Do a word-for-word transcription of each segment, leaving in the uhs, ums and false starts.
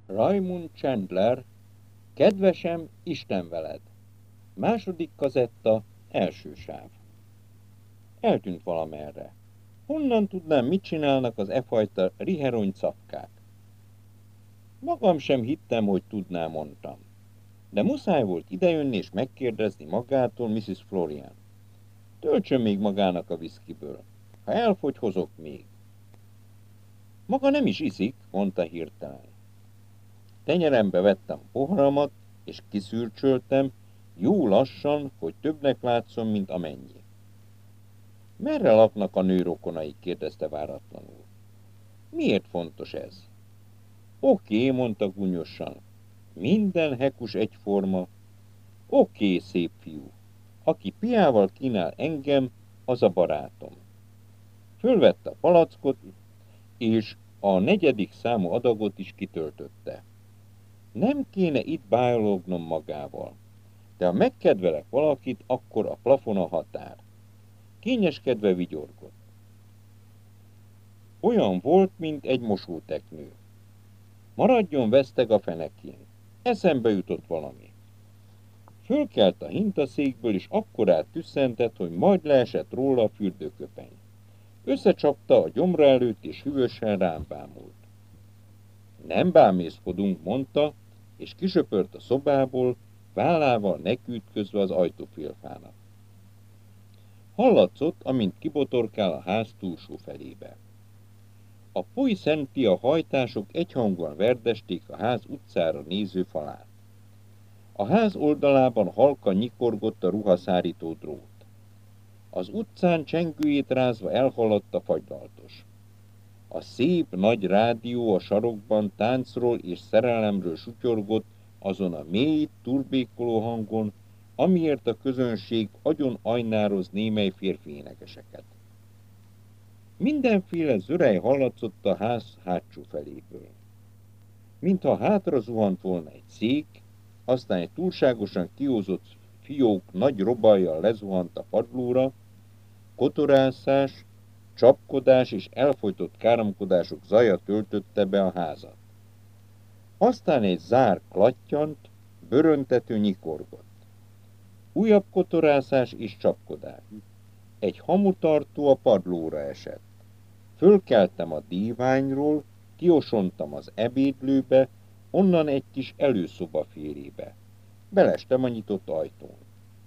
Raymond Chandler, kedvesem, Isten veled. Második kazetta, első sáv. Eltűnt valamerre. Honnan tudnám, mit csinálnak az e fajta riherony cafkák? Magam sem hittem, hogy tudná, mondtam. De muszáj volt idejönni és megkérdezni magától missziz Florian. Töltsön még magának a viszkiből. Ha elfogy, hozok még. Maga nem is iszik, mondta hirtelen. Tenyerembe vettem poharamat, és kiszürcsöltem, jó lassan, hogy többnek látszom, mint amennyi. Merre laknak a nő rokonai? Kérdezte váratlanul. Miért fontos ez? Oké, mondta gúnyosan. Minden hekus egyforma. Oké, szép fiú. Aki piával kínál engem, az a barátom. Fölvette a palackot, és a negyedik számú adagot is kitöltötte. Nem kéne itt bájolognom magával, de ha megkedvelek valakit, akkor a plafon a határ. Kényeskedve vigyorgott. Olyan volt, mint egy mosóteknő. Maradjon veszteg a fenekén. Eszembe jutott valami. Fölkelt a hintaszékből, és akkorát tüsszentett, hogy majd leesett róla a fürdőköpeny. Összecsapta a gyomra előtt, és hűvösen rám bámult. Nem bámészkodunk, mondta, és kisöpört a szobából, vállával nekiütközve az ajtófélfának. Hallatszott, amint kibotorkál a ház túlsó felébe. A Puy Szent-Pia hajtások egyhangúan verdesték a ház utcára néző falát. A ház oldalában halkan nyikorgott a ruhaszárító drót. Az utcán csengőjét rázva elhaladt a fagylaltos. A szép nagy rádió a sarokban táncról és szerelemről sutyorgott azon a mély, turbékoló hangon, amiért a közönség agyon ajnároz némely férfi énekeseket. Mindenféle zörej hallatszott a ház hátsó feléből. Mintha hátra zuhant volna egy szék, aztán egy túlságosan kiózott fiók nagy robajjal lezuhant a padlóra, kotorászás, csapkodás és elfojtott káromkodások zaja töltötte be a házat. Aztán egy zár klattyant, bőröntető nyikorgott. Újabb kotorászás és csapkodás. Egy hamutartó a padlóra esett. Fölkeltem a díványról, kiosontam az ebédlőbe, onnan egy kis előszoba félébe. Belestem a nyitott ajtón.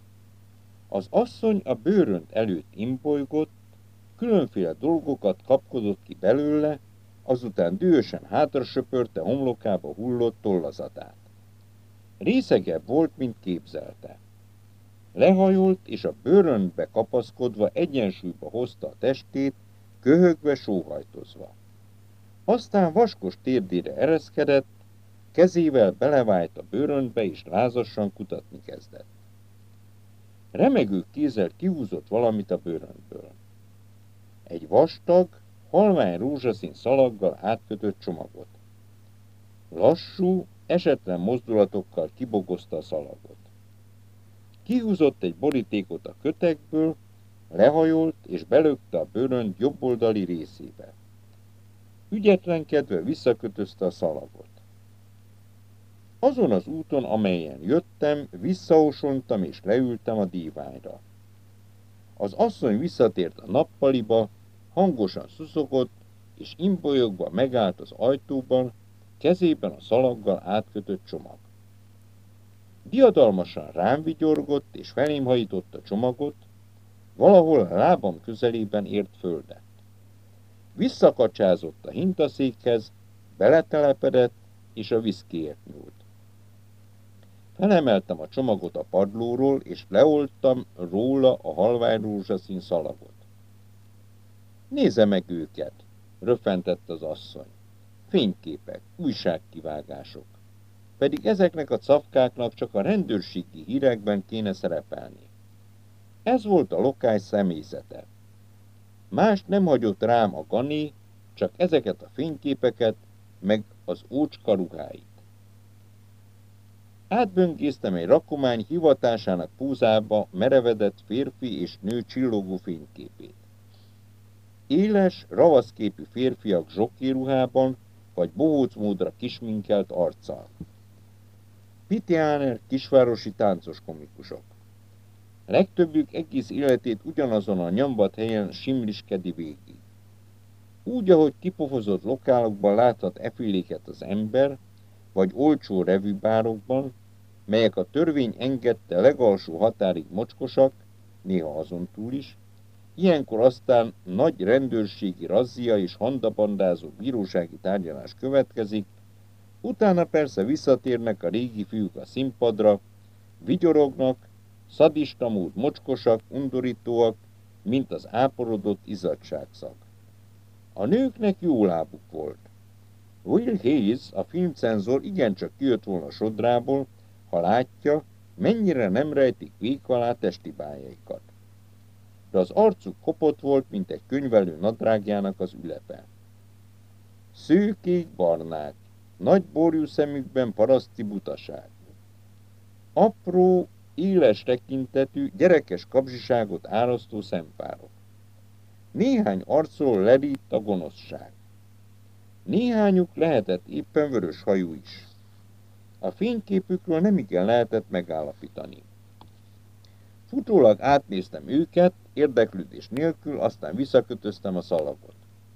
Az asszony a bőrönt előtt imbolygott, különféle dolgokat kapkodott ki belőle, azután dühösen hátrasöpörte homlokába hullott tollazatát. Részegebb volt, mint képzelte. Lehajolt, és a bőröntbe kapaszkodva egyensúlyba hozta a testét, köhögve, sóhajtozva. Aztán vaskos térdére ereszkedett, kezével belevájt a bőröntbe, és lázassan kutatni kezdett. Remegő kézzel kihúzott valamit a bőröntből. Egy vastag, halvány rózsaszín szalaggal átkötött csomagot. Lassú, esetlen mozdulatokkal kibogozta a szalagot. Kihúzott egy borítékot a kötekből, lehajolt és belökte a bőrönt jobboldali részébe. Ügyetlenkedve visszakötözte a szalagot. Azon az úton, amelyen jöttem, visszaosontam és leültem a díványra. Az asszony visszatért a nappaliba, hangosan szuszogott, és imbolyogva megállt az ajtóban, kezében a szalaggal átkötött csomag. Diadalmasan rám vigyorgott, és felém hajította a csomagot, valahol a lábam közelében ért földet. Visszakacsázott a hintaszékhez, beletelepedett, és a viszkiért nyúlt. Felemeltem a csomagot a padlóról, és leoltam róla a halvány rózsaszín szalagot. Nézze meg őket, röffentett az asszony. Fényképek, újságkivágások. Pedig ezeknek a cafkáknak csak a rendőrségi hírekben kéne szerepelni. Ez volt a lokály személyzete. Mást nem hagyott rám a Gani, csak ezeket a fényképeket, meg az ócska ruháit. Átböngésztem egy rakomány hivatásának púzába merevedett férfi és nő csillogó fényképét. Éles, ravaszképű férfiak zsokkéruhában, vagy bohóc módra kisminkelt arccal. Pitiáner kisvárosi táncos komikusok. Legtöbbjük egész életét ugyanazon a nyombat helyen simliskedi végig. Úgy, ahogy kipofozott lokálokban láthat eféléket az ember, vagy olcsó revűbárokban, melyek a törvény engedte legalsó határig mocskosak, néha azon túl is, ilyenkor aztán nagy rendőrségi razzia és handabandázó bírósági tárgyalás következik, utána persze visszatérnek a régi fiúk a színpadra, vigyorognak, szadista mód mocskosak, undorítóak, mint az áporodott izzadságszag. A nőknek jó lábuk volt. Will Hayes, a filmcenzor igencsak kijött volna sodrából, ha látja, mennyire nem rejtik vék alá testi bájaikat. De az arcuk kopott volt, mint egy könyvelő nadrágjának az ülepe. Szőkék barnák, nagy borjú szemükben paraszti butaság. Apró, éles tekintetű, gyerekes kapzsiságot árasztó szempárok. Néhány arcról lerít a gonoszság. Néhányuk lehetett éppen vörös hajú is. A fényképükről nem igen lehetett megállapítani. Futólag átnéztem őket, érdeklődés nélkül, aztán visszakötöztem a szalagot.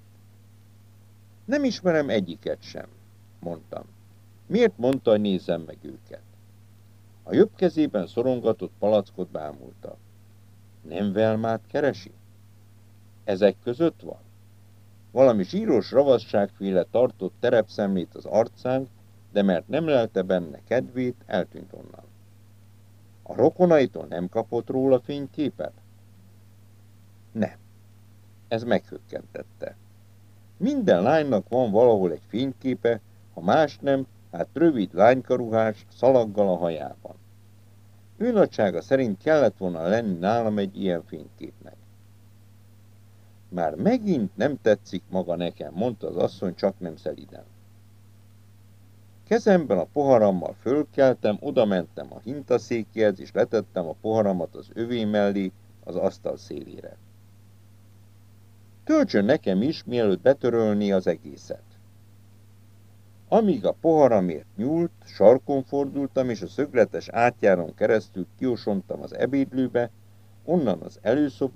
Nem ismerem egyiket sem, mondtam. Miért mondta, hogy nézzem meg őket? A jobb kezében szorongatott palackot bámulta. Nem Velmát keresi? Ezek között van? Valami zsíros ravasságféle tartott terepszemlét az arcán, de mert nem lelte benne kedvét, eltűnt onnan. A rokonaitól nem kapott róla fényképet? Nem. Ez meghökkentette. Minden lánynak van valahol egy fényképe, ha más nem, hát rövid lánykaruhás, szalaggal a hajában. Ő nagysága szerint kellett volna lenni nálam egy ilyen fényképnek. Már megint nem tetszik maga nekem, mondta az asszony csak nem szeliden. Kezemben a poharammal fölkeltem, odamentem a hintaszékhez, és letettem a poharamat az övé mellé, az asztal szélére. Töltsön nekem is, mielőtt betörölné az egészet. Amíg a poharamért nyúlt, sarkon fordultam, és a szögletes átjáron keresztül kiosontam az ebédlőbe, onnan az előszobába,